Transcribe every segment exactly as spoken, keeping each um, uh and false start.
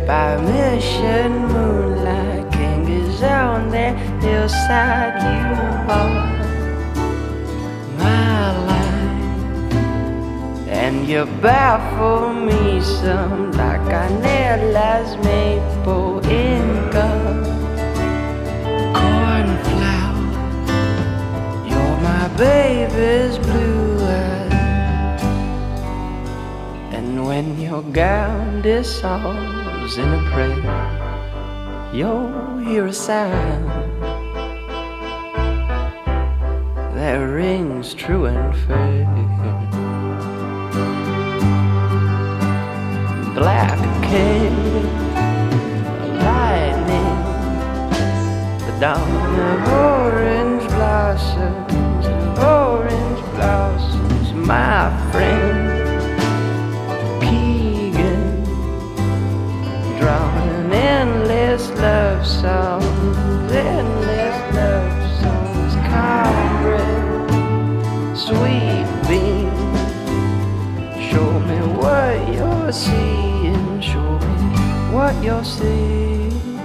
by mission moonlight, king is on that hillside. You are my life, and you baffle me some like I nearly maple inca. Cornflower, you're my baby's blue eyes, and when your gown dissolves in a prayer, you'll hear a sound that rings true and fair. Black king, lightning, the dawn of orange blossoms, orange blossoms, my friend Keegan, drawing an endless love songs, endless love songs, cornbread, sweet bean. Show me what you're seeing, show me what you're seeing.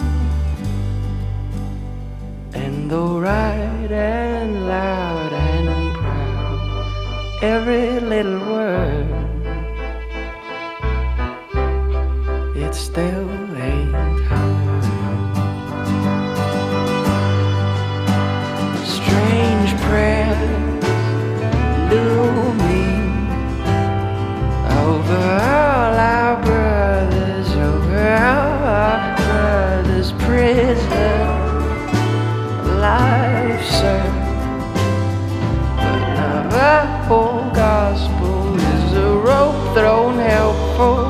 And though right and loud and proud, every little word, it still ain't heard. Strange prayers looming over all our brothers, over all our brothers' prison life, sir. But not the whole gospel is a rope thrown helpful.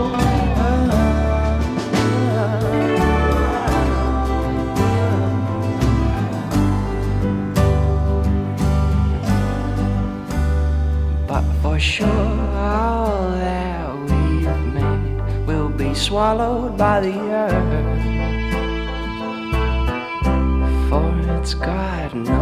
But for sure, all that we've made will be swallowed by the earth, for it's God knows